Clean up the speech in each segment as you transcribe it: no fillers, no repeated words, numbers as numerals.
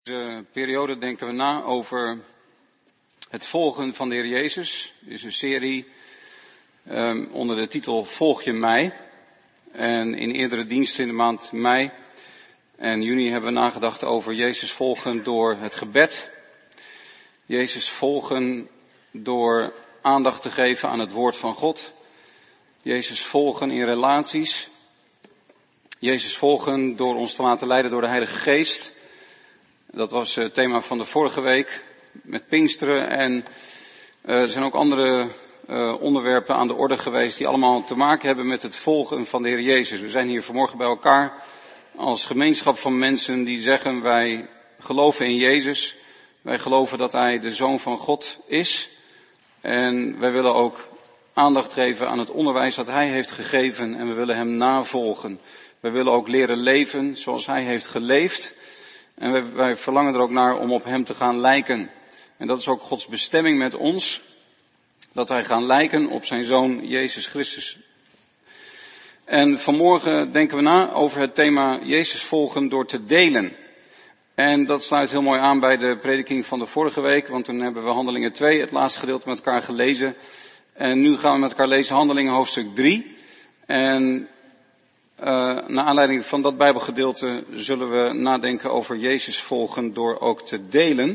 Deze periode denken we na over het volgen van de Heer Jezus. Dit is een serie onder de titel Volg je mij? En in eerdere diensten in de maand mei en juni hebben we nagedacht over Jezus volgen door het gebed. Jezus volgen door aandacht te geven aan het woord van God. Jezus volgen in relaties. Jezus volgen door ons te laten leiden door de Heilige Geest. Dat was het thema van de vorige week met Pinksteren. En er zijn ook andere onderwerpen aan de orde geweest die allemaal te maken hebben met het volgen van de Heer Jezus. We zijn hier vanmorgen bij elkaar als gemeenschap van mensen die zeggen: wij geloven in Jezus. Wij geloven dat Hij de Zoon van God is. En wij willen ook aandacht geven aan het onderwijs dat Hij heeft gegeven en we willen Hem navolgen. We willen ook leren leven zoals Hij heeft geleefd. En wij verlangen er ook naar om op Hem te gaan lijken. En dat is ook Gods bestemming met ons. Dat wij gaan lijken op zijn Zoon Jezus Christus. En vanmorgen denken we na over het thema Jezus volgen door te delen. En dat sluit heel mooi aan bij de prediking van de vorige week. Want toen hebben we Handelingen 2, het laatste gedeelte, met elkaar gelezen. En nu gaan we met elkaar lezen Handelingen hoofdstuk 3. En naar aanleiding van dat Bijbelgedeelte zullen we nadenken over Jezus volgen door ook te delen.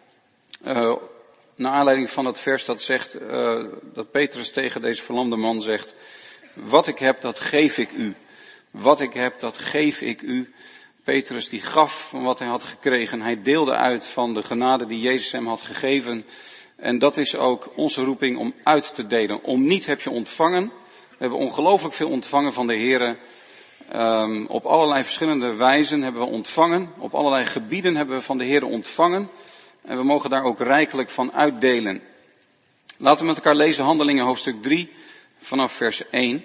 Naar aanleiding van het vers dat zegt, dat Petrus tegen deze verlamde man zegt: wat ik heb, dat geef ik u. Wat ik heb, dat geef ik u. Petrus die gaf van wat hij had gekregen. Hij deelde uit van de genade die Jezus hem had gegeven. En dat is ook onze roeping om uit te delen. Om niet heb je ontvangen. We hebben ongelooflijk veel ontvangen van de Heere. Op allerlei verschillende wijzen hebben we ontvangen. Op allerlei gebieden hebben we van de Heere ontvangen. En we mogen daar ook rijkelijk van uitdelen. Laten we met elkaar lezen Handelingen hoofdstuk 3 vanaf vers 1.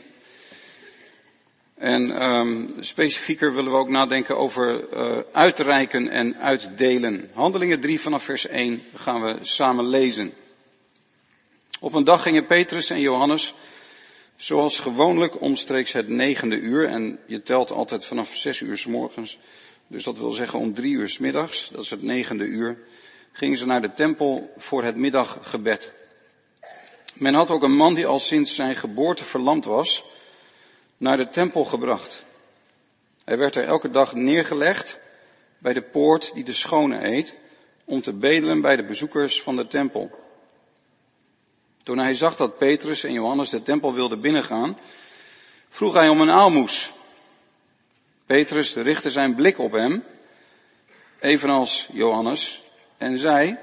En specifieker willen we ook nadenken over uitreiken en uitdelen. Handelingen 3 vanaf vers 1 gaan we samen lezen. Op een dag gingen Petrus en Johannes, zoals gewoonlijk, omstreeks het 9e uur. En je telt altijd vanaf 6 uur 's morgens. Dus dat wil zeggen om 3 uur 's middags, dat is het 9e uur, gingen ze naar de tempel voor het middaggebed. Men had ook een man die al sinds zijn geboorte verlamd was, naar de tempel gebracht. Hij werd er elke dag neergelegd bij de poort die de schone heet, om te bedelen bij de bezoekers van de tempel. Toen hij zag dat Petrus en Johannes de tempel wilden binnengaan, vroeg hij om een aalmoes. Petrus richtte zijn blik op hem, evenals Johannes, en zei: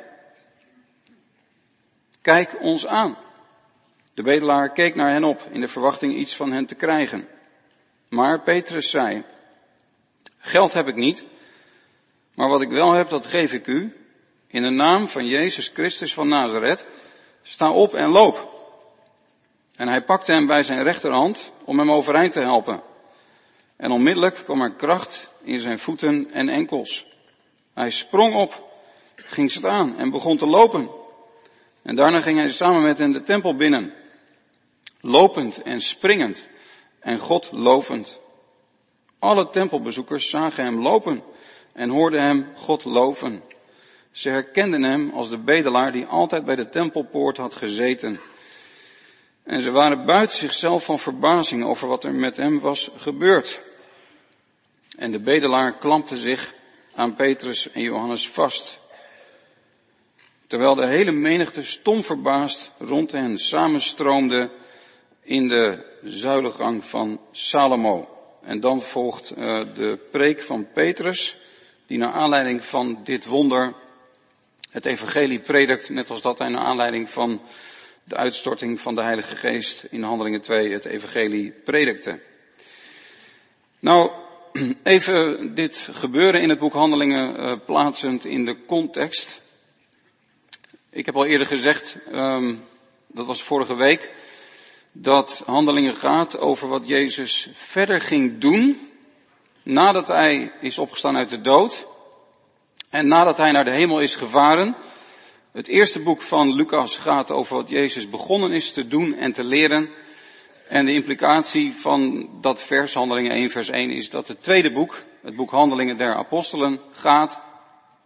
kijk ons aan. De bedelaar keek naar hen op in de verwachting iets van hen te krijgen. Maar Petrus zei: geld heb ik niet, maar wat ik wel heb, dat geef ik u. In de naam van Jezus Christus van Nazareth, sta op en loop. En hij pakte hem bij zijn rechterhand om hem overeind te helpen. En onmiddellijk kwam er kracht in zijn voeten en enkels. Hij sprong op, ging staan en begon te lopen. En daarna ging hij samen met hen de tempel binnen, lopend en springend en God lovend. Alle tempelbezoekers zagen hem lopen en hoorden hem God loven. Ze herkenden hem als de bedelaar die altijd bij de tempelpoort had gezeten. En ze waren buiten zichzelf van verbazing over wat er met hem was gebeurd. En de bedelaar klampte zich aan Petrus en Johannes vast, terwijl de hele menigte stom verbaasd rond hen samenstroomde in de zuilengang van Salomo. En dan volgt de preek van Petrus, die naar aanleiding van dit wonder het evangelie predikt, net als dat hij naar aanleiding van de uitstorting van de Heilige Geest in Handelingen 2 het evangelie predikte. Nou, even dit gebeuren in het boek Handelingen plaatsend in de context. Ik heb al eerder gezegd, dat was vorige week, dat Handelingen gaat over wat Jezus verder ging doen nadat hij is opgestaan uit de dood en nadat hij naar de hemel is gevaren. Het eerste boek van Lucas gaat over wat Jezus begonnen is te doen en te leren. En de implicatie van dat vers, Handelingen 1 vers 1, is dat het tweede boek, het boek Handelingen der Apostelen, gaat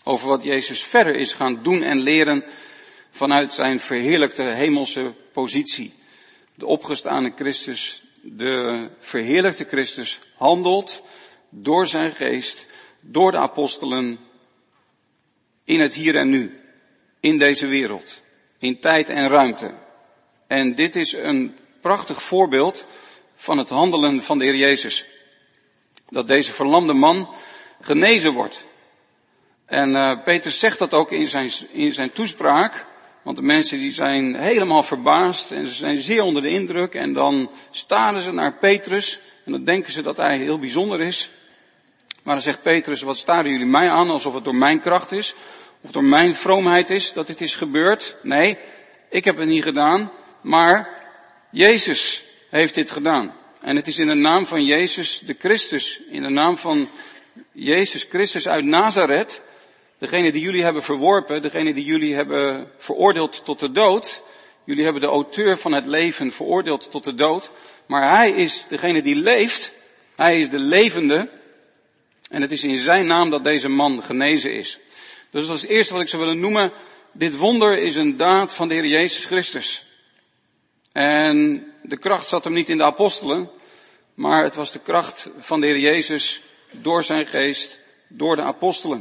over wat Jezus verder is gaan doen en leren vanuit zijn verheerlijkte hemelse positie. De opgestane Christus, de verheerlijkte Christus, handelt door zijn geest, door de apostelen, in het hier en nu, in deze wereld, in tijd en ruimte. En dit is een prachtig voorbeeld van het handelen van de Heer Jezus. Dat deze verlamde man genezen wordt. En Petrus zegt dat ook in zijn toespraak. Want de mensen die zijn helemaal verbaasd en ze zijn zeer onder de indruk. En dan staren ze naar Petrus en dan denken ze dat hij heel bijzonder is. Maar dan zegt Petrus, wat staren jullie mij aan alsof het door mijn kracht is? Of door mijn vroomheid is dat dit is gebeurd? Nee, ik heb het niet gedaan, maar Jezus heeft dit gedaan. En het is in de naam van Jezus de Christus, in de naam van Jezus Christus uit Nazareth, degene die jullie hebben verworpen, degene die jullie hebben veroordeeld tot de dood. Jullie hebben de auteur van het leven veroordeeld tot de dood. Maar hij is degene die leeft. Hij is de levende. En het is in zijn naam dat deze man genezen is. Dus dat is het eerste wat ik zou willen noemen. Dit wonder is een daad van de Heer Jezus Christus. En de kracht zat hem niet in de apostelen. Maar het was de kracht van de Heer Jezus door zijn geest, door de apostelen.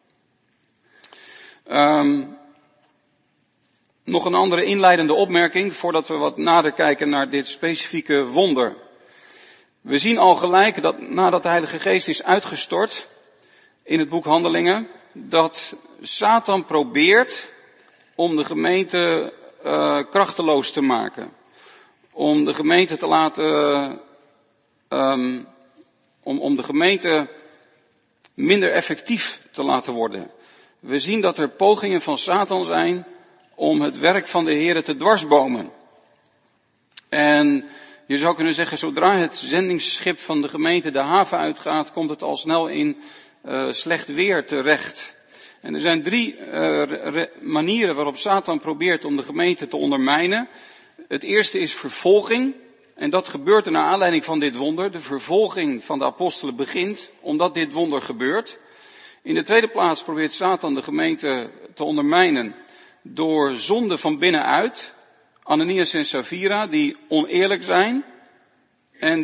Nog een andere inleidende opmerking voordat we wat nader kijken naar dit specifieke wonder. We zien al gelijk dat nadat de Heilige Geest is uitgestort in het boek Handelingen, dat Satan probeert om de gemeente krachteloos te maken. Om de gemeente te laten, om de gemeente minder effectief te laten worden. We zien dat er pogingen van Satan zijn om het werk van de Here te dwarsbomen. En je zou kunnen zeggen, zodra het zendingsschip van de gemeente de haven uitgaat, komt het al snel in slecht weer terecht. En er zijn 3 manieren waarop Satan probeert om de gemeente te ondermijnen. Het eerste is vervolging. En dat gebeurt er naar aanleiding van dit wonder. De vervolging van de apostelen begint omdat dit wonder gebeurt. In de tweede plaats probeert Satan de gemeente te ondermijnen door zonde van binnenuit. Ananias en Safira, die oneerlijk zijn en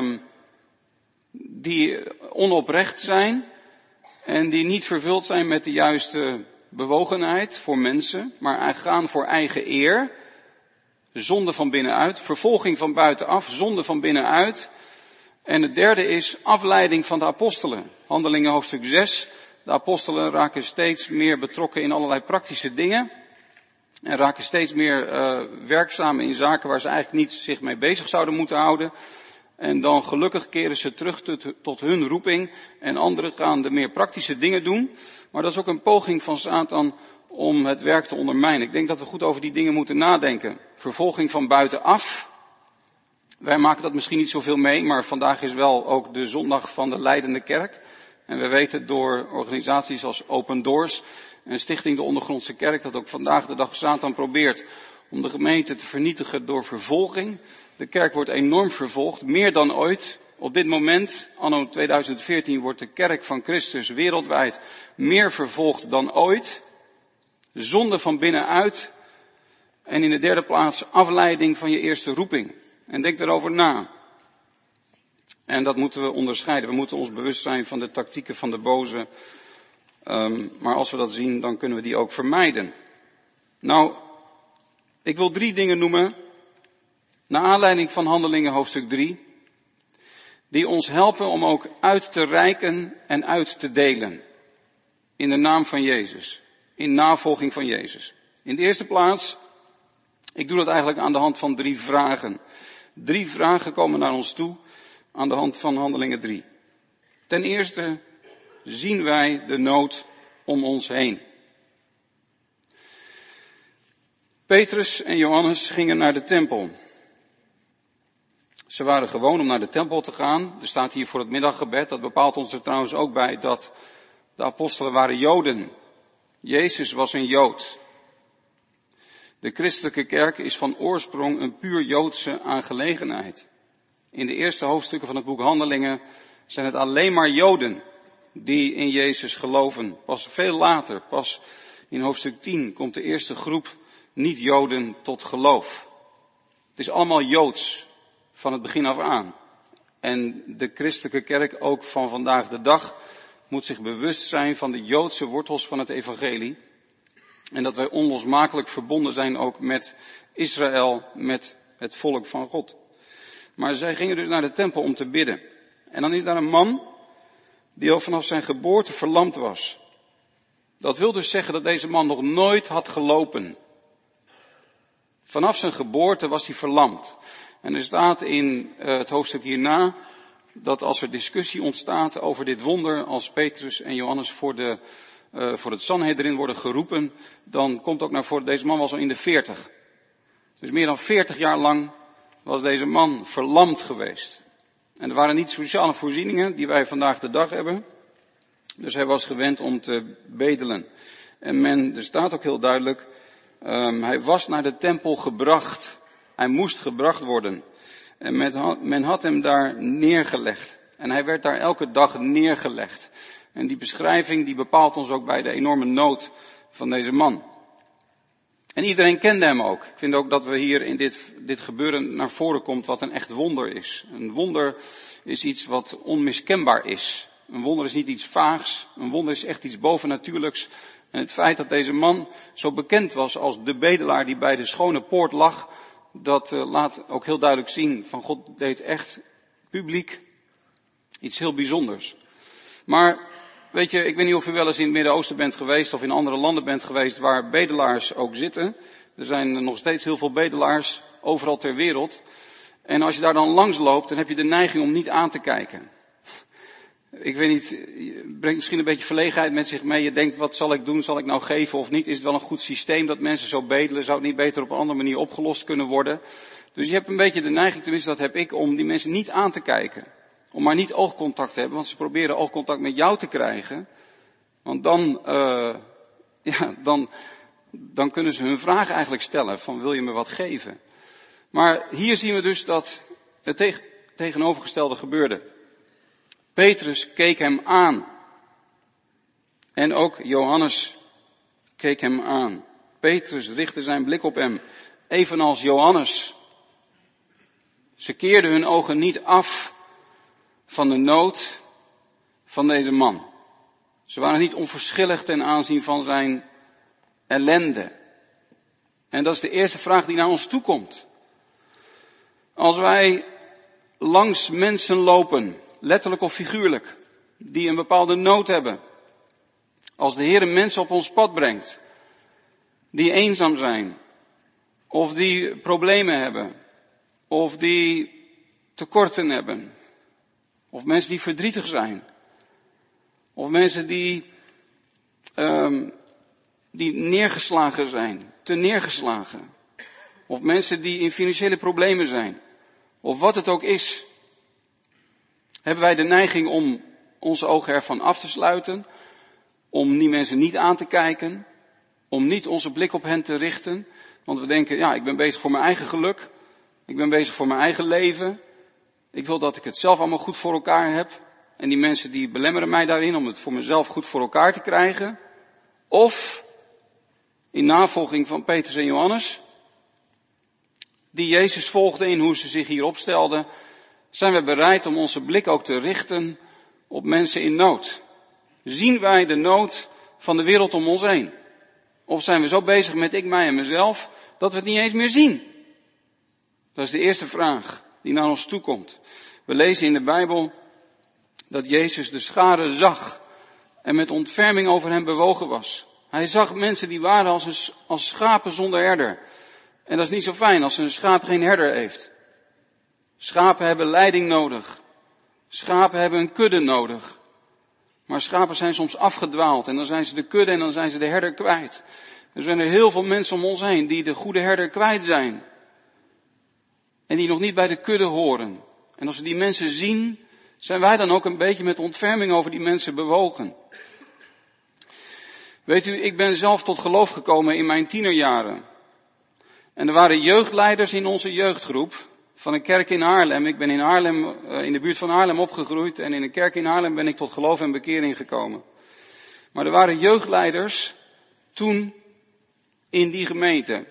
die onoprecht zijn en die niet vervuld zijn met de juiste bewogenheid voor mensen, maar gaan voor eigen eer. Zonde van binnenuit, vervolging van buitenaf, zonde van binnenuit. En het derde is afleiding van de apostelen. Handelingen hoofdstuk 6. De apostelen raken steeds meer betrokken in allerlei praktische dingen. En raken steeds meer werkzaam in zaken waar ze eigenlijk niet zich mee bezig zouden moeten houden. En dan gelukkig keren ze terug tot hun roeping. En anderen gaan de meer praktische dingen doen. Maar dat is ook een poging van Satan om het werk te ondermijnen. Ik denk dat we goed over die dingen moeten nadenken. Vervolging van buitenaf. Wij maken dat misschien niet zoveel mee, maar vandaag is wel ook de zondag van de Leidende Kerk. En we weten door organisaties als Open Doors en Stichting de Ondergrondse Kerk dat ook vandaag de dag Satan probeert om de gemeente te vernietigen door vervolging. De kerk wordt enorm vervolgd, meer dan ooit. Op dit moment, anno 2014, wordt de kerk van Christus wereldwijd meer vervolgd dan ooit. Zonde van binnenuit. En in de derde plaats afleiding van je eerste roeping. En denk erover na. En dat moeten we onderscheiden. We moeten ons bewust zijn van de tactieken van de boze. Maar als we dat zien, dan kunnen we die ook vermijden. Nou, ik wil 3 dingen noemen. Naar aanleiding van Handelingen hoofdstuk 3. Die ons helpen om ook uit te reiken en uit te delen. In de naam van Jezus. In navolging van Jezus. In de eerste plaats, ik doe dat eigenlijk aan de hand van 3 vragen. 3 vragen komen naar ons toe aan de hand van Handelingen 3. Ten eerste zien wij de nood om ons heen. Petrus en Johannes gingen naar de tempel. Ze waren gewoon om naar de tempel te gaan. Er staat hier voor het middaggebed, dat bepaalt ons er trouwens ook bij, dat de apostelen waren Joden. Jezus was een Jood. De christelijke kerk is van oorsprong een puur Joodse aangelegenheid. In de eerste hoofdstukken van het boek Handelingen zijn het alleen maar Joden die in Jezus geloven. Pas veel later, pas in hoofdstuk 10, komt de eerste groep niet-Joden tot geloof. Het is allemaal Joods, van het begin af aan. En de christelijke kerk, ook van vandaag de dag, moet zich bewust zijn van de Joodse wortels van het evangelie. En dat wij onlosmakelijk verbonden zijn ook met Israël, met het volk van God. Maar zij gingen dus naar de tempel om te bidden. En dan is daar een man die al vanaf zijn geboorte verlamd was. Dat wil dus zeggen dat deze man nog nooit had gelopen. Vanaf zijn geboorte was hij verlamd. En er staat in het hoofdstuk hierna dat als er discussie ontstaat over dit wonder, als Petrus en Johannes voor het Sanhedrin worden geroepen, dan komt ook naar voren, deze man was al in de 40. Dus meer dan 40 jaar lang was deze man verlamd geweest. En er waren niet sociale voorzieningen die wij vandaag de dag hebben. Dus hij was gewend om te bedelen. En er staat ook heel duidelijk, hij was naar de tempel gebracht. Hij moest gebracht worden. En men had hem daar neergelegd. En hij werd daar elke dag neergelegd. En die beschrijving die bepaalt ons ook bij de enorme nood van deze man. En iedereen kende hem ook. Ik vind ook dat we hier in dit gebeuren naar voren komt wat een echt wonder is. Een wonder is iets wat onmiskenbaar is. Een wonder is niet iets vaags. Een wonder is echt iets bovennatuurlijks. En het feit dat deze man zo bekend was als de bedelaar die bij de schone poort lag, dat laat ook heel duidelijk zien van God deed echt publiek iets heel bijzonders. Maar weet je, ik weet niet of u wel eens in het Midden-Oosten bent geweest of in andere landen bent geweest waar bedelaars ook zitten. Er zijn nog steeds heel veel bedelaars overal ter wereld. En als je daar dan langs loopt, dan heb je de neiging om niet aan te kijken. Ik weet niet, het brengt misschien een beetje verlegenheid met zich mee. Je denkt, wat zal ik doen? Zal ik nou geven of niet? Is het wel een goed systeem dat mensen zo bedelen? Zou het niet beter op een andere manier opgelost kunnen worden? Dus je hebt een beetje de neiging, tenminste dat heb ik, om die mensen niet aan te kijken. Om maar niet oogcontact te hebben, want ze proberen oogcontact met jou te krijgen. Want dan kunnen ze hun vraag eigenlijk stellen van wil je me wat geven? Maar hier zien we dus dat het tegenovergestelde gebeurde. Petrus keek hem aan. En ook Johannes keek hem aan. Petrus richtte zijn blik op hem, evenals Johannes. Ze keerden hun ogen niet af van de nood van deze man. Ze waren niet onverschillig ten aanzien van zijn ellende. En dat is de eerste vraag die naar ons toe komt. Als wij langs mensen lopen, letterlijk of figuurlijk, die een bepaalde nood hebben. Als de Heer mensen op ons pad brengt, die eenzaam zijn, of die problemen hebben, of die tekorten hebben, of mensen die verdrietig zijn, of mensen die neergeslagen zijn, te neergeslagen, of mensen die in financiële problemen zijn, of wat het ook is, hebben wij de neiging om onze ogen ervan af te sluiten, om die mensen niet aan te kijken, om niet onze blik op hen te richten, want we denken, ja, ik ben bezig voor mijn eigen geluk, ik ben bezig voor mijn eigen leven, ik wil dat ik het zelf allemaal goed voor elkaar heb, en die mensen die belemmeren mij daarin om het voor mezelf goed voor elkaar te krijgen, of in navolging van Petrus en Johannes, die Jezus volgden in hoe ze zich hier opstelden, zijn we bereid om onze blik ook te richten op mensen in nood. Zien wij de nood van de wereld om ons heen? Of zijn we zo bezig met ik, mij en mezelf, dat we het niet eens meer zien? Dat is de eerste vraag die naar ons toe komt. We lezen in de Bijbel dat Jezus de scharen zag en met ontferming over hen bewogen was. Hij zag mensen die waren als schapen zonder herder. En dat is niet zo fijn als een schaap geen herder heeft. Schapen hebben leiding nodig. Schapen hebben een kudde nodig. Maar schapen zijn soms afgedwaald en dan zijn ze de kudde en dan zijn ze de herder kwijt. Er zijn er heel veel mensen om ons heen die de goede herder kwijt zijn. En die nog niet bij de kudde horen. En als we die mensen zien, zijn wij dan ook een beetje met ontferming over die mensen bewogen. Weet u, ik ben zelf tot geloof gekomen in mijn tienerjaren. En er waren jeugdleiders in onze jeugdgroep van een kerk in Haarlem. Ik ben in Haarlem, in de buurt van Haarlem opgegroeid en in een kerk in Haarlem ben ik tot geloof en bekering gekomen. Maar er waren jeugdleiders toen in die gemeente.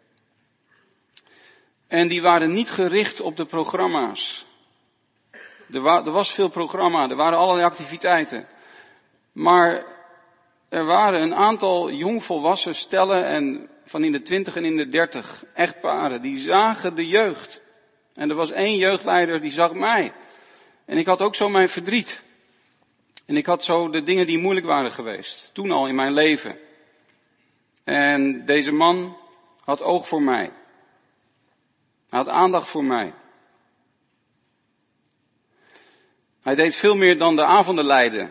En die waren niet gericht op de programma's. Er was veel programma, er waren allerlei activiteiten. Maar er waren een aantal jongvolwassen stellen en van in de 20 en in de 30 echtparen, die zagen de jeugd. En er was één jeugdleider die zag mij. En ik had ook zo mijn verdriet. En ik had zo de dingen die moeilijk waren geweest. Toen al in mijn leven. En deze man had oog voor mij. Hij had aandacht voor mij. Hij deed veel meer dan de avonden leiden.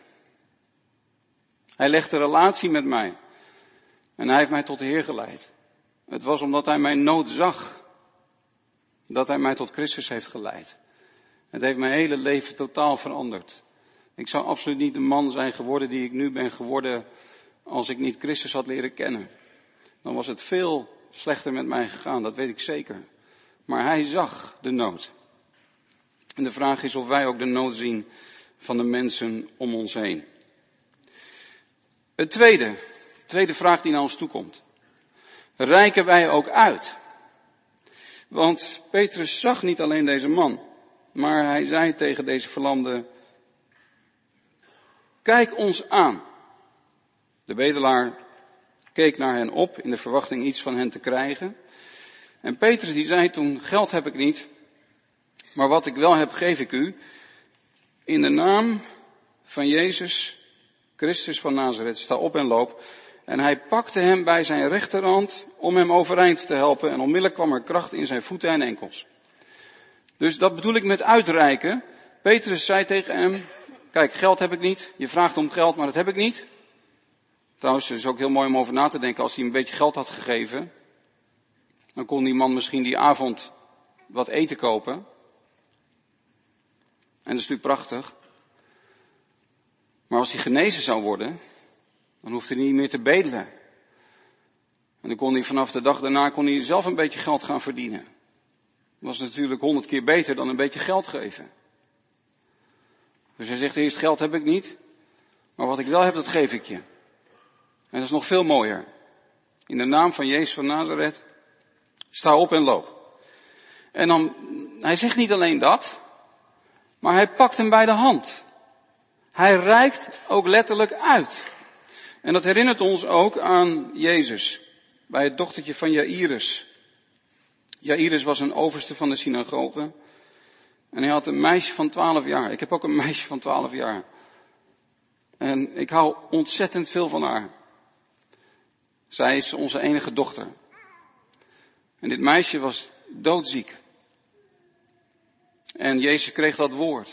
Hij legde relatie met mij. En hij heeft mij tot de Heer geleid. Het was omdat hij mijn nood zag. Dat hij mij tot Christus heeft geleid. Het heeft mijn hele leven totaal veranderd. Ik zou absoluut niet de man zijn geworden die ik nu ben geworden als ik niet Christus had leren kennen. Dan was het veel slechter met mij gegaan, dat weet ik zeker. Maar hij zag de nood. En de vraag is of wij ook de nood zien van de mensen om ons heen. De tweede vraag die naar ons toe komt. Reiken wij ook uit? Want Petrus zag niet alleen deze man, maar hij zei tegen deze verlamde: kijk ons aan. De bedelaar keek naar hen op in de verwachting iets van hen te krijgen. En Petrus die zei toen: geld heb ik niet, maar wat ik wel heb geef ik u. In de naam van Jezus Christus van Nazareth, sta op en loop. En hij pakte hem bij zijn rechterhand om hem overeind te helpen. En onmiddellijk kwam er kracht in zijn voeten en enkels. Dus dat bedoel ik met uitreiken. Petrus zei tegen hem: kijk, geld heb ik niet. Je vraagt om geld, maar dat heb ik niet. Trouwens, het is ook heel mooi om over na te denken. Als hij een beetje geld had gegeven, dan kon die man misschien die avond wat eten kopen. En dat is natuurlijk prachtig. Maar als hij genezen zou worden, dan hoefde hij niet meer te bedelen. En dan kon hij vanaf de dag daarna zelf een beetje geld gaan verdienen. Dat was natuurlijk 100 keer beter dan een beetje geld geven. Dus hij zegt: eerst geld heb ik niet, maar wat ik wel heb, dat geef ik je. En dat is nog veel mooier. In de naam van Jezus van Nazareth, sta op en loop. En dan, hij zegt niet alleen dat, maar hij pakt hem bij de hand. Hij reikt ook letterlijk uit. En dat herinnert ons ook aan Jezus, bij het dochtertje van Jaïrus. Jaïrus was een overste van de synagoge. En hij had een meisje van 12 jaar. Ik heb ook een meisje van 12 jaar. En ik hou ontzettend veel van haar. Zij is onze enige dochter. En dit meisje was doodziek. En Jezus kreeg dat woord.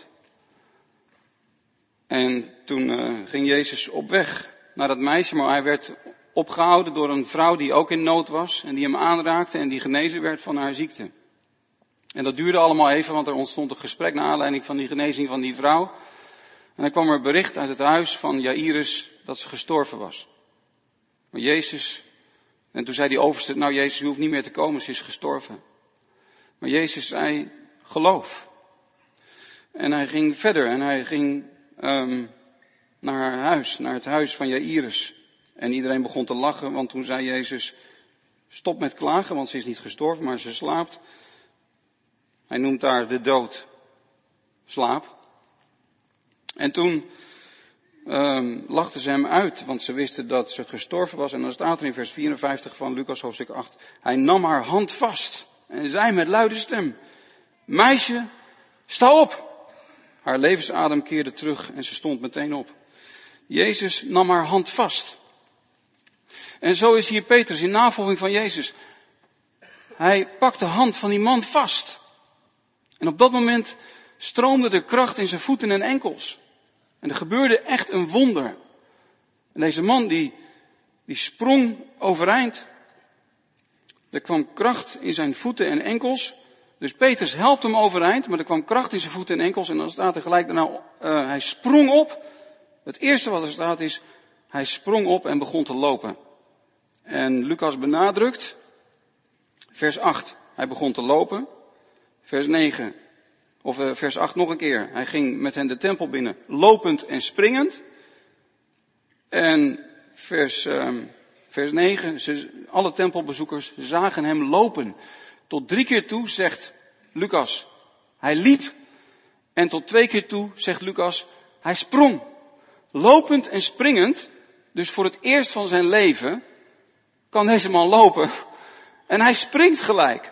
En toen ging Jezus op weg naar dat meisje, maar hij werd opgehouden door een vrouw die ook in nood was en die hem aanraakte en die genezen werd van haar ziekte. En dat duurde allemaal even, want er ontstond een gesprek naar aanleiding van die genezing van die vrouw. En dan kwam er bericht uit het huis van Jaïrus dat ze gestorven was. Maar Jezus, en toen zei die overste: nou Jezus, u hoeft niet meer te komen, ze is gestorven. Maar Jezus zei: geloof. En hij ging verder en hij ging naar haar huis, naar het huis van Jaïrus. En iedereen begon te lachen, want toen zei Jezus: stop met klagen, want ze is niet gestorven, maar ze slaapt. Hij noemt daar de dood slaap. En toen lachten ze hem uit, want ze wisten dat ze gestorven was. En dan staat er in vers 54 van Lucas hoofdstuk 8. Hij nam haar hand vast en zei met luide stem: meisje, sta op. Haar levensadem keerde terug en ze stond meteen op. Jezus nam haar hand vast. En zo is hier Petrus in navolging van Jezus. Hij pakt de hand van die man vast. En op dat moment stroomde de kracht in zijn voeten en enkels. En er gebeurde echt een wonder. En deze man die sprong overeind. Er kwam kracht in zijn voeten en enkels. Dus Petrus helpt hem overeind, maar er kwam kracht in zijn voeten en enkels. En dan staat er gelijk daarna, hij sprong op. Het eerste wat er staat is, hij sprong op en begon te lopen. En Lucas benadrukt, vers 8, hij begon te lopen. vers 9, of vers 8 nog een keer. Hij ging met hen de tempel binnen, lopend en springend. En vers 9, alle tempelbezoekers zagen hem lopen. Tot 3 keer toe zegt Lucas, hij liep. En tot 2 keer toe zegt Lucas, hij sprong. Lopend en springend, dus voor het eerst van zijn leven, kan deze man lopen. En hij springt gelijk.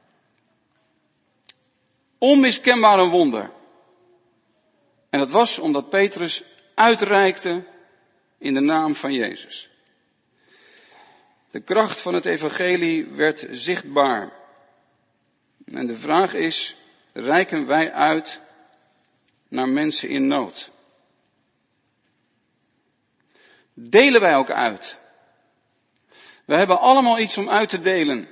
Onmiskenbaar een wonder. En dat was omdat Petrus uitreikte in de naam van Jezus. De kracht van het evangelie werd zichtbaar. En de vraag is, reiken wij uit naar mensen in nood? Delen wij ook uit? We hebben allemaal iets om uit te delen.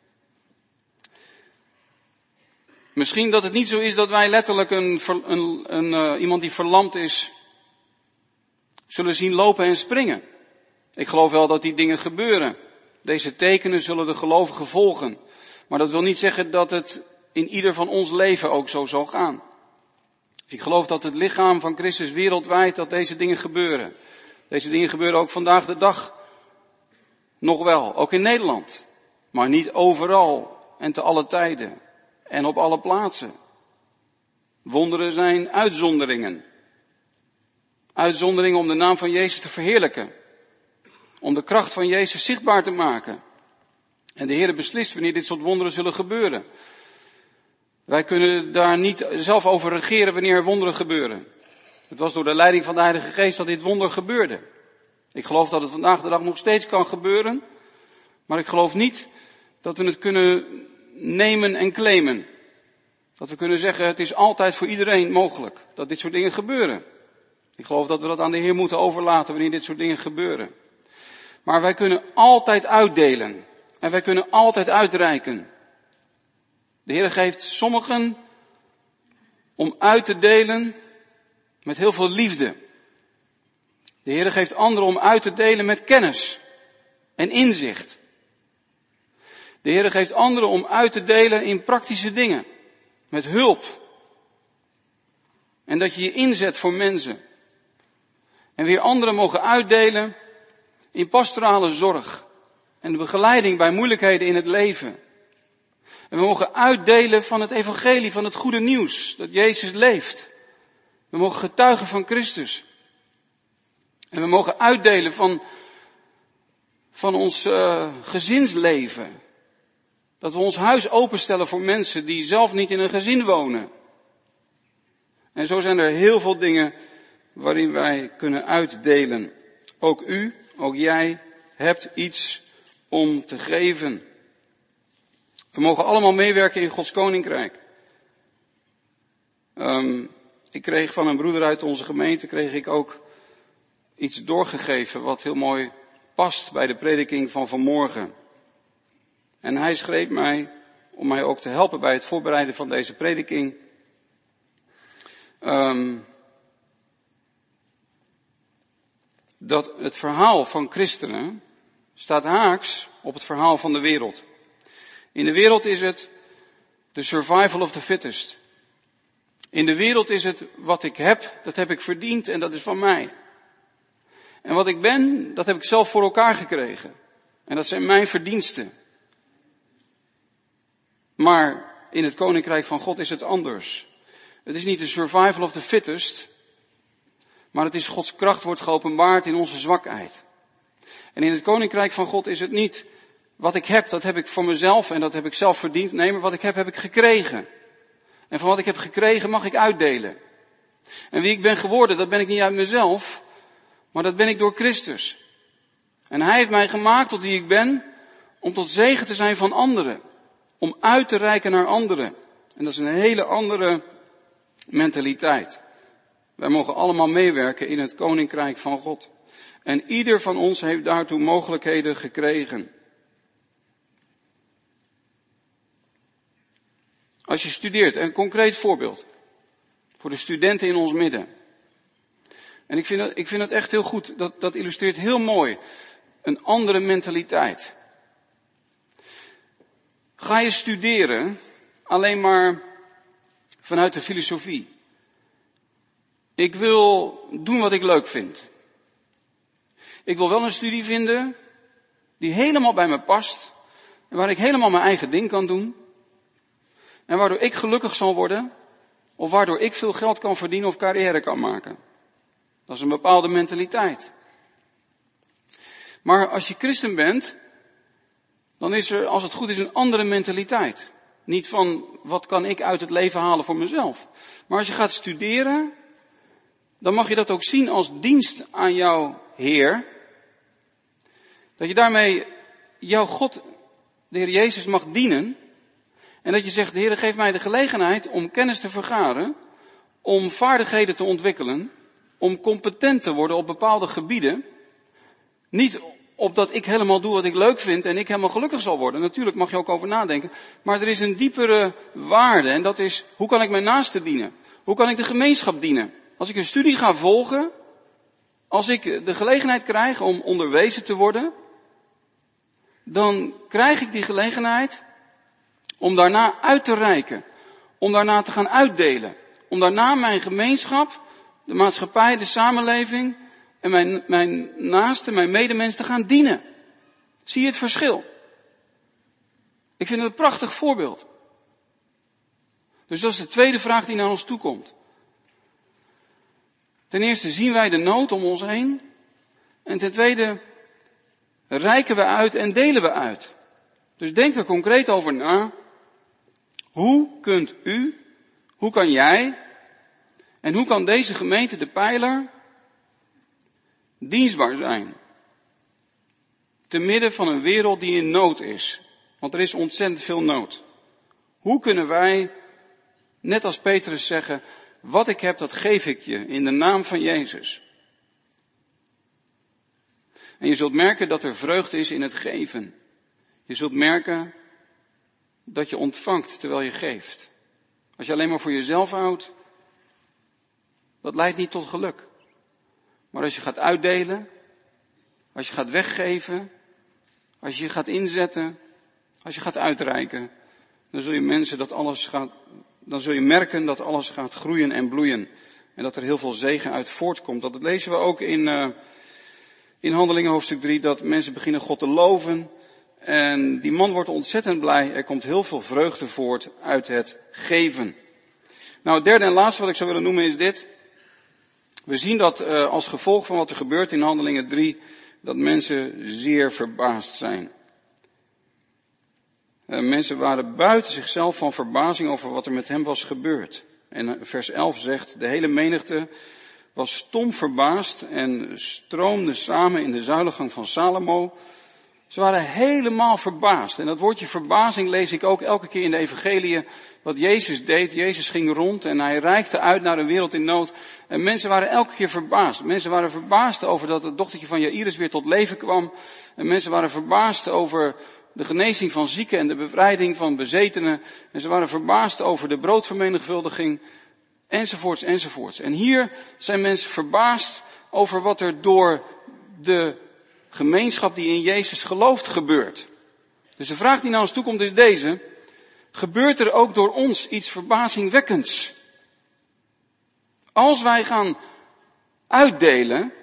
Misschien dat het niet zo is dat wij letterlijk iemand die verlamd is, zullen zien lopen en springen. Ik geloof wel dat die dingen gebeuren. Deze tekenen zullen de gelovigen volgen. Maar dat wil niet zeggen dat het in ieder van ons leven ook zo zal gaan. Ik geloof dat het lichaam van Christus wereldwijd, dat deze dingen gebeuren. Deze dingen gebeuren ook vandaag de dag nog wel, ook in Nederland. Maar niet overal en te alle tijden en op alle plaatsen. Wonderen zijn uitzonderingen. Uitzonderingen om de naam van Jezus te verheerlijken. Om de kracht van Jezus zichtbaar te maken. En de Heer beslist wanneer dit soort wonderen zullen gebeuren. Wij kunnen daar niet zelf over regeren wanneer er wonderen gebeuren. Het was door de leiding van de Heilige Geest dat dit wonder gebeurde. Ik geloof dat het vandaag de dag nog steeds kan gebeuren. Maar ik geloof niet dat we het kunnen nemen en claimen. Dat we kunnen zeggen, het is altijd voor iedereen mogelijk dat dit soort dingen gebeuren. Ik geloof dat we dat aan de Heer moeten overlaten wanneer dit soort dingen gebeuren. Maar wij kunnen altijd uitdelen. En wij kunnen altijd uitreiken. De Heer geeft sommigen om uit te delen met heel veel liefde. De Heer geeft anderen om uit te delen met kennis en inzicht. De Heer geeft anderen om uit te delen in praktische dingen. Met hulp. En dat je je inzet voor mensen. En weer anderen mogen uitdelen in pastorale zorg. En de begeleiding bij moeilijkheden in het leven. En we mogen uitdelen van het evangelie, van het goede nieuws. Dat Jezus leeft. We mogen getuigen van Christus. En we mogen uitdelen van ons gezinsleven. Dat we ons huis openstellen voor mensen die zelf niet in een gezin wonen. En zo zijn er heel veel dingen waarin wij kunnen uitdelen. Ook u, ook jij, hebt iets om te geven. We mogen allemaal meewerken in Gods koninkrijk. Ik kreeg van een broeder uit onze gemeente ook iets doorgegeven wat heel mooi past bij de prediking van vanmorgen. En hij schreef mij om mij ook te helpen bij het voorbereiden van deze prediking. Dat het verhaal van christenen staat haaks op het verhaal van de wereld. In de wereld is het the survival of the fittest. In de wereld is het wat ik heb, dat heb ik verdiend en dat is van mij. En wat ik ben, dat heb ik zelf voor elkaar gekregen. En dat zijn mijn verdiensten. Maar in het koninkrijk van God is het anders. Het is niet de survival of the fittest, maar het is Gods kracht wordt geopenbaard in onze zwakheid. En in het koninkrijk van God is het niet wat ik heb, dat heb ik voor mezelf en dat heb ik zelf verdiend. Nee, maar wat ik heb ik gekregen. En van wat ik heb gekregen mag ik uitdelen. En wie ik ben geworden, dat ben ik niet uit mezelf, maar dat ben ik door Christus. En Hij heeft mij gemaakt tot wie ik ben, om tot zegen te zijn van anderen. Om uit te reiken naar anderen. En dat is een hele andere mentaliteit. Wij mogen allemaal meewerken in het koninkrijk van God. En ieder van ons heeft daartoe mogelijkheden gekregen. Als je studeert, een concreet voorbeeld. Voor de studenten in ons midden. En ik vind het echt heel goed, dat illustreert heel mooi een andere mentaliteit. Ga je studeren, alleen maar vanuit de filosofie. Ik wil doen wat ik leuk vind. Ik wil wel een studie vinden die helemaal bij me past. En waar ik helemaal mijn eigen ding kan doen. En waardoor ik gelukkig zal worden. Of waardoor ik veel geld kan verdienen of carrière kan maken. Dat is een bepaalde mentaliteit. Maar als je christen bent, dan is er, als het goed is, een andere mentaliteit. Niet van, wat kan ik uit het leven halen voor mezelf. Maar als je gaat studeren, dan mag je dat ook zien als dienst aan jouw Heer. Dat je daarmee jouw God, de Heer Jezus, mag dienen. En dat je zegt, de Heer, geef mij de gelegenheid om kennis te vergaren. Om vaardigheden te ontwikkelen. Om competent te worden op bepaalde gebieden. Niet opdat ik helemaal doe wat ik leuk vind en ik helemaal gelukkig zal worden. Natuurlijk mag je ook over nadenken. Maar er is een diepere waarde en dat is, hoe kan ik mijn naaste dienen? Hoe kan ik de gemeenschap dienen? Als ik een studie ga volgen, als ik de gelegenheid krijg om onderwezen te worden, dan krijg ik die gelegenheid om daarna uit te reiken. Om daarna te gaan uitdelen. Om daarna mijn gemeenschap, de maatschappij, de samenleving en mijn naaste, mijn medemens te gaan dienen. Zie je het verschil? Ik vind het een prachtig voorbeeld. Dus dat is de tweede vraag die naar ons toe komt. Ten eerste zien wij de nood om ons heen. En ten tweede reiken we uit en delen we uit. Dus denk er concreet over na. Hoe kunt u, hoe kan jij en hoe kan deze gemeente de Pijler dienstbaar zijn? Te midden van een wereld die in nood is. Want er is ontzettend veel nood. Hoe kunnen wij, net als Petrus, zeggen, wat ik heb, dat geef ik je in de naam van Jezus. En je zult merken dat er vreugde is in het geven. Je zult merken dat je ontvangt terwijl je geeft. Als je alleen maar voor jezelf houdt, dat leidt niet tot geluk. Maar als je gaat uitdelen, als je gaat weggeven, als je je gaat inzetten, als je gaat uitreiken, dan zul je merken dat alles gaat groeien en bloeien. En dat er heel veel zegen uit voortkomt. Dat lezen we ook in Handelingen hoofdstuk 3, dat mensen beginnen God te loven. En die man wordt ontzettend blij. Er komt heel veel vreugde voort uit het geven. Nou, het derde en laatste wat ik zou willen noemen is dit. We zien dat als gevolg van wat er gebeurt in Handelingen 3, dat mensen zeer verbaasd zijn. Mensen waren buiten zichzelf van verbazing over wat er met hem was gebeurd. En vers 11 zegt, de hele menigte was stom verbaasd en stroomde samen in de zuilengang van Salomo. Ze waren helemaal verbaasd. En dat woordje verbazing lees ik ook elke keer in de evangeliën. Wat Jezus deed. Jezus ging rond en hij reikte uit naar een wereld in nood. En mensen waren elke keer verbaasd. Mensen waren verbaasd over dat het dochtertje van Jairus weer tot leven kwam. En mensen waren verbaasd over de genezing van zieken en de bevrijding van bezetenen. En ze waren verbaasd over de broodvermenigvuldiging. Enzovoorts, enzovoorts. En hier zijn mensen verbaasd over wat er door de gemeenschap die in Jezus gelooft gebeurt. Dus de vraag die naar ons toe komt is deze. Gebeurt er ook door ons iets verbazingwekkends? Als wij gaan uitdelen,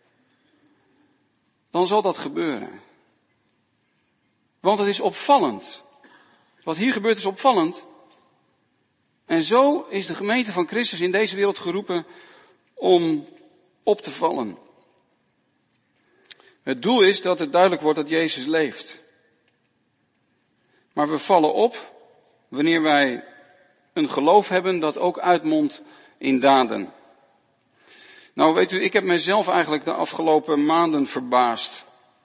dan zal dat gebeuren. Want het is opvallend. Wat hier gebeurt is opvallend. En zo is de gemeente van Christus in deze wereld geroepen om op te vallen. Het doel is dat het duidelijk wordt dat Jezus leeft. Maar we vallen op wanneer wij een geloof hebben dat ook uitmondt in daden. Nou weet u, ik heb mezelf eigenlijk de afgelopen maanden verbaasd.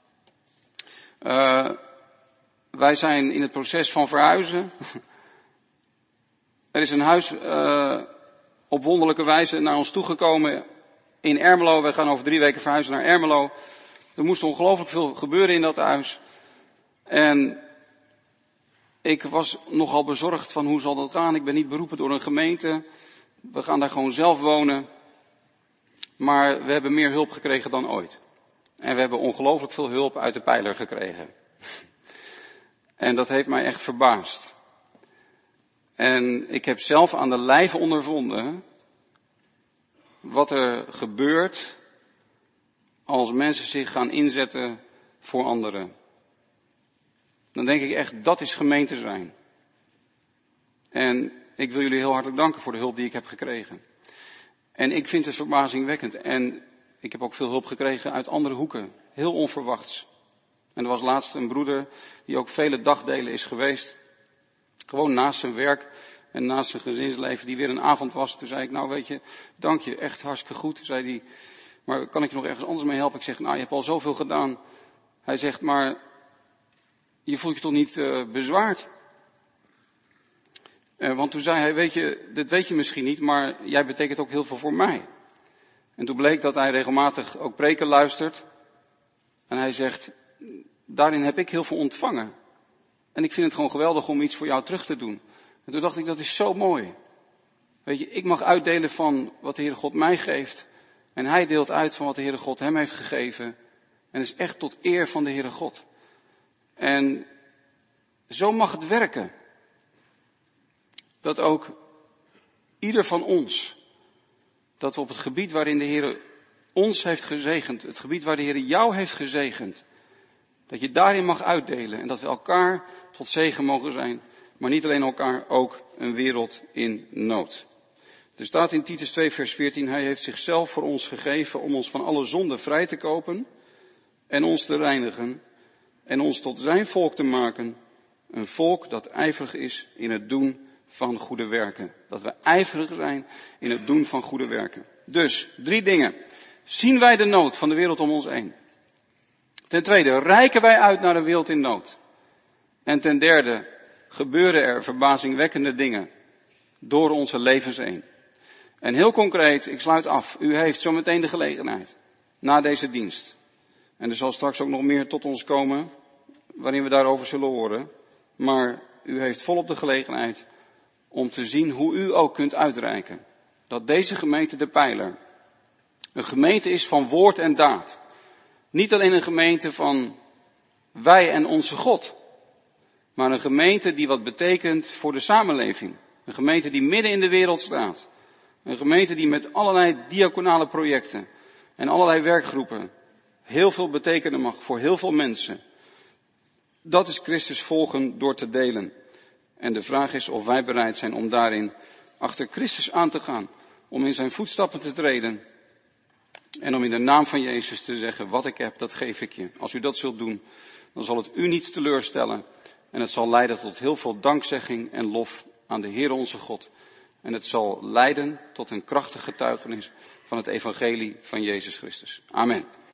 Wij zijn in het proces van verhuizen. Er is een huis op wonderlijke wijze naar ons toegekomen in Ermelo. We gaan over 3 weken verhuizen naar Ermelo. Er moest ongelooflijk veel gebeuren in dat huis. En ik was nogal bezorgd van hoe zal dat gaan. Ik ben niet beroepen door een gemeente. We gaan daar gewoon zelf wonen. Maar we hebben meer hulp gekregen dan ooit. En we hebben ongelooflijk veel hulp uit de Pijler gekregen. En dat heeft mij echt verbaasd. En ik heb zelf aan de lijve ondervonden wat er gebeurt als mensen zich gaan inzetten voor anderen. Dan denk ik echt, dat is gemeente zijn. En ik wil jullie heel hartelijk danken voor de hulp die ik heb gekregen. En ik vind het verbazingwekkend. En ik heb ook veel hulp gekregen uit andere hoeken. Heel onverwachts. En er was laatst een broeder die ook vele dagdelen is geweest. Gewoon naast zijn werk en naast zijn gezinsleven, die weer een avond was. Toen zei ik, nou weet je, dank je, echt hartstikke goed. Toen zei hij, maar kan ik je nog ergens anders mee helpen? Ik zeg, nou je hebt al zoveel gedaan. Hij zegt, maar je voelt je toch niet bezwaard? Want toen zei hij, weet je, dit weet je misschien niet, maar jij betekent ook heel veel voor mij. En toen bleek dat hij regelmatig ook preken luistert. En hij zegt, daarin heb ik heel veel ontvangen. En ik vind het gewoon geweldig om iets voor jou terug te doen. En toen dacht ik, dat is zo mooi. Weet je, ik mag uitdelen van wat de Heere God mij geeft. En hij deelt uit van wat de Heere God hem heeft gegeven. En het is echt tot eer van de Heere God. En zo mag het werken. Dat ook ieder van ons, dat we op het gebied waarin de Heere ons heeft gezegend, het gebied waar de Heere jou heeft gezegend, dat je daarin mag uitdelen en dat we elkaar tot zegen mogen zijn, maar niet alleen elkaar, ook een wereld in nood. Er staat in Titus 2 vers 14, hij heeft zichzelf voor ons gegeven om ons van alle zonde vrij te kopen en ons te reinigen en ons tot zijn volk te maken, een volk dat ijverig is in het doen van goede werken. Dat we ijverig zijn in het doen van goede werken. Dus, 3 dingen. Zien wij de nood van de wereld om ons heen? Ten tweede, reiken wij uit naar een wereld in nood? En ten derde, gebeuren er verbazingwekkende dingen door onze levens heen? En heel concreet, ik sluit af. U heeft zometeen de gelegenheid na deze dienst. En er zal straks ook nog meer tot ons komen, waarin we daarover zullen horen. Maar u heeft volop de gelegenheid om te zien hoe u ook kunt uitreiken. Dat deze gemeente de pijler een gemeente is van woord en daad. Niet alleen een gemeente van wij en onze God. Maar een gemeente die wat betekent voor de samenleving. Een gemeente die midden in de wereld staat. Een gemeente die met allerlei diaconale projecten en allerlei werkgroepen heel veel betekenen mag voor heel veel mensen. Dat is Christus volgen door te delen. En de vraag is of wij bereid zijn om daarin achter Christus aan te gaan. Om in zijn voetstappen te treden. En om in de naam van Jezus te zeggen, wat ik heb, dat geef ik je. Als u dat zult doen, dan zal het u niet teleurstellen. En het zal leiden tot heel veel dankzegging en lof aan de Heer onze God. En het zal leiden tot een krachtig getuigenis van het evangelie van Jezus Christus. Amen.